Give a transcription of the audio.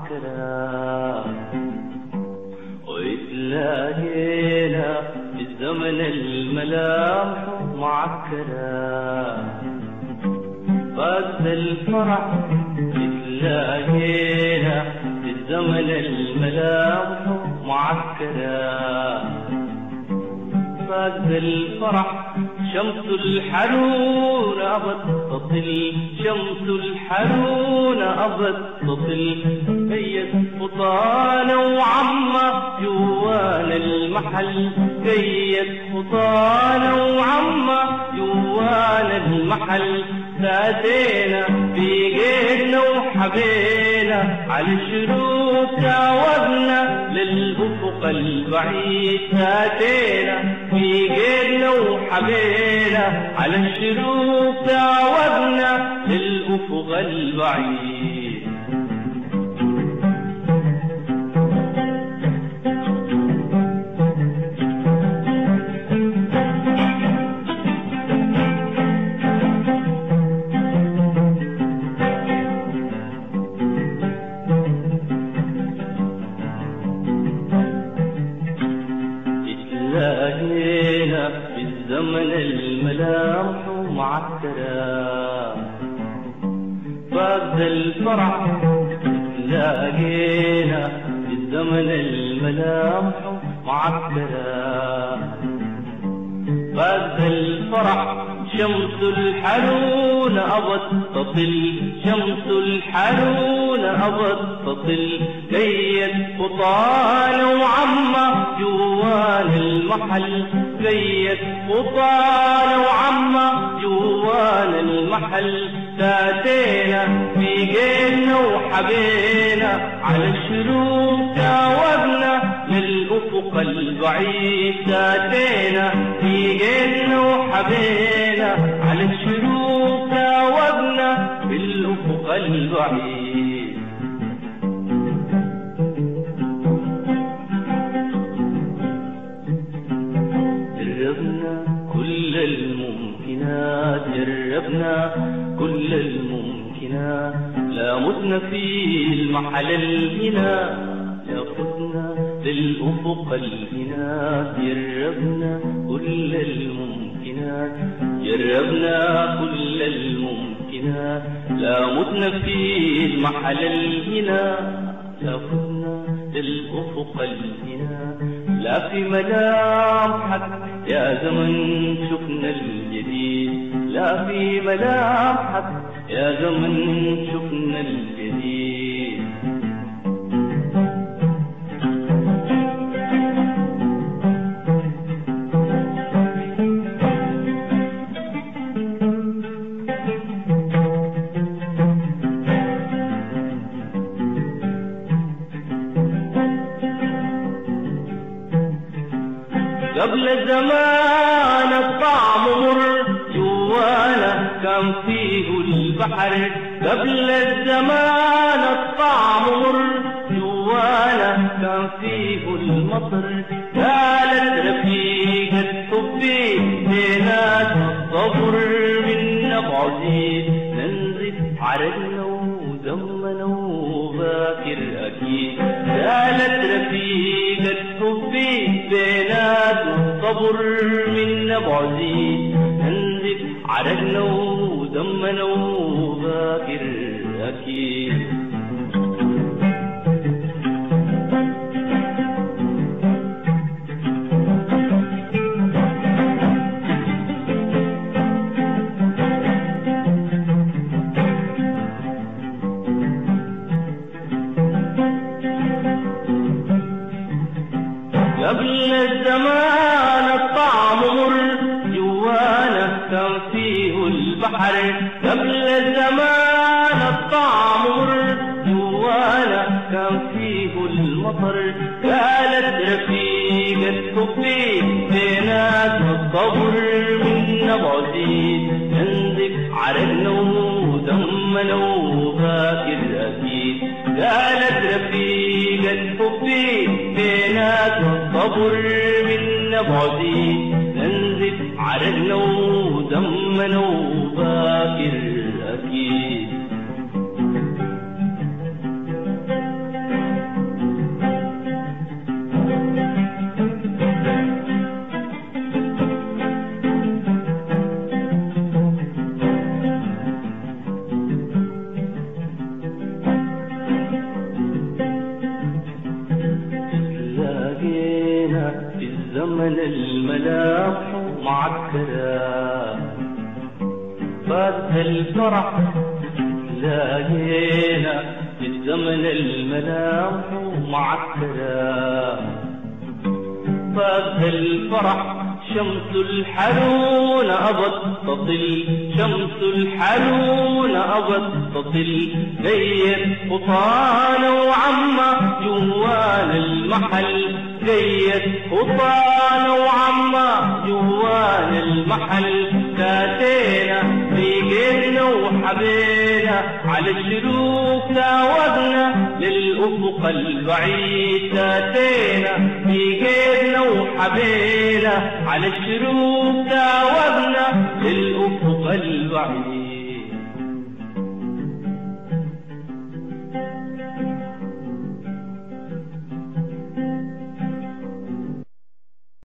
معكرة، وتلاقينا في الزمن الملامح معكرة، فاز الفرح تلاقينا في الزمن الملامح معكرة، فاز الفرح شمس الحنون أبد تطل، شمس الحنون أبد تطل، كيس خطانا وعمة جوان المحل، كيس خطانا وعمة جوان المحل، سادينا في جيدنا وحبينا على الشروق تعودنا للأفق البعيد، سادينا في جيدنا وحبينا على الشروق تعودنا للأفق البعيد. تلاقينا في الزمن الملامح معكرة، فاز الفرح تلاقينا في الزمن الملامح معكرة، فاز الفرح شمس الحنون أبد تطل، شمس الحنون أبد تطل، كيس خطانا وعمة جوان المحل، كيس خطانا وعمة جوان المحل، ساتينا في جينا وحبينا على الشروق تعودنا للأفق البعيد، ساتينا في جينا وحبينا على الشروق تعودنا للأفق البعيد. جربنا كل الممكنات، جربنا كل الممكنات، لا متنا في المحل الهنا، ياخذنا للأفق الهنا، جربنا كل الممكنات، جربنا كل الممكنات، لا متنا في المحل الهنا، ياخذنا للأفق الهنا، لا في ملامحك يا زمن شفنا الجديد، لا في ملامحك يا زمن شفنا الجديد. قبل الزمان الطعم مر جوانا كان فيه البحر، قبل الزمان الطعم مر جوانا كان فيه المطر، قالت رفيقة حبي بيناتنا الصبر منا بعزيز، ننزف عرقنا ودمنا وباكر أكيد، قالت رفيقة حبي بيناتنا الصبر منا بعزيز، ننزف عرقنا ودمنا وباكر أكيد. قبل الزمان الطعم مر جوانا كان فيه البحر، قبل الزمان الطعم مر جوانا كان فيه المطر، قالت رفيقة حبي بيناتنا الصبر منا بعزيز، ننزف عرقنا ودمنا وباكر أكيد، قالت رفيقة حبي بيناتنا الصبر منا بعزيز، ننزف عرقنا ودمنا وباكر أكيد. لقينا في الزمن الملامح معكرة، فات الفرح لقينا في الزمن الملامح معكرة، فات الفرح شمس الحنون أبد تطل، شمس الحنون أبد تطل، جيد خطانا وعما جوال المحل، جيد خطانا وعما جوال المحل، تاتينا بيجينا وحبينا على الشروق تاوبنا للأفق البعيد، تاتينا بيجينا وحبينا على الشروق تاوبنا للأفق البعيد.